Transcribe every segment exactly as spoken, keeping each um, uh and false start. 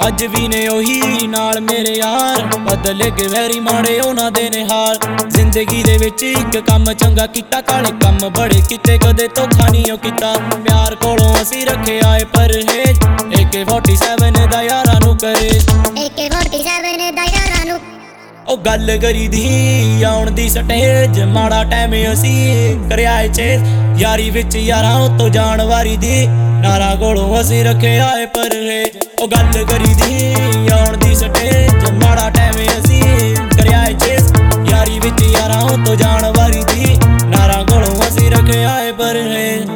अज भी ने ओही नाल मेरे यार, बदले के वैरी माड़े उन्हां दे ने हाल। जिंदगी दे विच इक कम चंगा कीता, काले कम बड़े कीते कदे धोखा नहीं कीता। प्यार कोलों असीं रखे आए परहेज, ए के फोर्टी सैवन दा यारां नूं करे, ए के फोर्टी सैवन दा यारां नूं। ओ गल करी दी आउण दी स्टेज, माड़ा टाइम असीं करिया चेज। यारी विच यारां उत्तों जाण वारी दी, नारां कोलों असीं रखे आए परहेज। ओ गल करी दी आउण दी स्टेज, माड़ा टाइम असीं करिया चेज। यारी विच यारां उत्तों जाण वारी दी, नारां कोलों असीं रखे आए परहेज।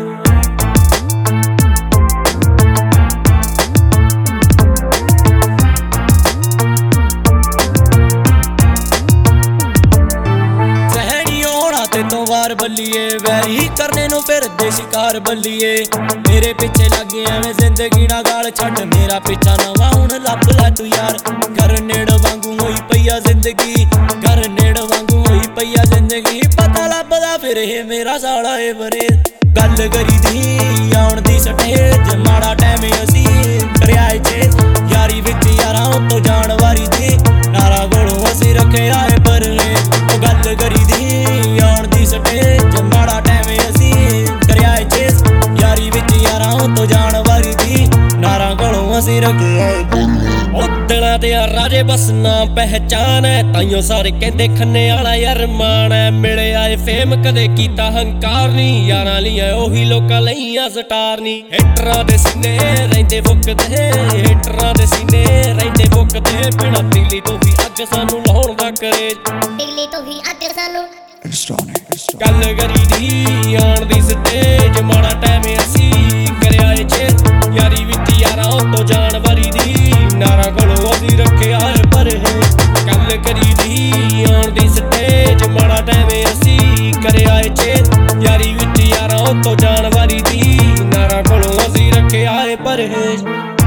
वार बल्लिए वैरी करने नूं फिरदे शिकार बल्लिए, मेरे पिछे लग एवें जिंदगी ना गाल छड्ड। मेरा पिछा नवां हुण लभ लै तू यार, घर नेड़ वांगू होई पईया जिंदगी, घर नेड़ वांगू होई पईया जिंदगी। पता लभदा फिर ए मेरा साला ए बरे, गल करी दी आउण दी स्टेज, माड़ा टाइम असीं करिया चेज। यारी विच यारां उत्तों जाण वारी दी, नारां कोलों असीं रखे आए परहेज। ओ गल करी दी आउण दी स्टेज, माड़ा टाइम असीं करिया चेज। यारी विच यारां उत्तों जाण वारी दी, नारां कोलों असीं रखे आए परहेज। ओ दिलां ते राजे बस ना पहचान है, ताइयों सारे कहंदे खन्ने वाला यार मान है। मिले आए फेम कदे कीता हंकार नहीं, यारां लिया ओही लोकां लईयां स्टार नहीं। हिटरां दे सीने रहिंदे फुकदे, हिटरां दे सीने रहिंदे फुकदे। बिना दिली तो भी अग सानू लाउण दा करे, दिली तो भी अग सानू। गल करी दी आउण दी स्टेज, माड़ा टाइम असीं करिया चेज। यारी विच यारां उत्तों जाण वारी दी, नारां कोलों असीं रखे आए परहेज। गल करी दी आउण दी स्टेज, माड़ा टाइम असीं करिया चेज। यारी विच यारां उत्तों जाण वारी दी, नारां कोलों असीं रखे आए परहेज।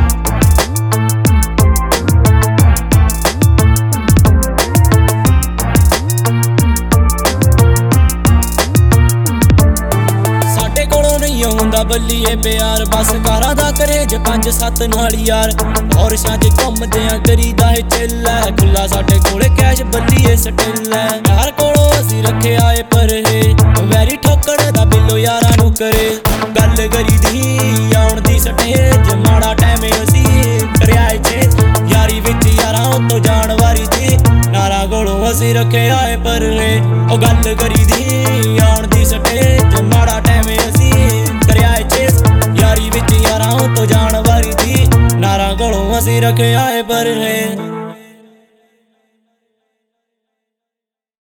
हुंदा बल्लिए प्यार, बस कारां दा करेज पंज सत्त नाल यार। और शाजे घुमदे आ करीदा है चिल्ला, खुला साडे कोले कैश बल्लिए स्टिल है। यार कोलों असीं रखे आए परहेज, वैरी ठोकण दा बिल्लो यारां नूं करे। गल करी दी आउण दी स्टेज, माड़ा टाइम असीं करिया चेज। यारी विच यारां उत्तों जाण वारी दी, नारां कोलों असीं रखे आए परहेज। ओ गल करी दी आउण दी स्टेज, माड़ा टाइम असीं करिया चेज। यारी विच यारां उत्तों जाण वारी दी, नारां कोलों असीं रखे आए परहेज।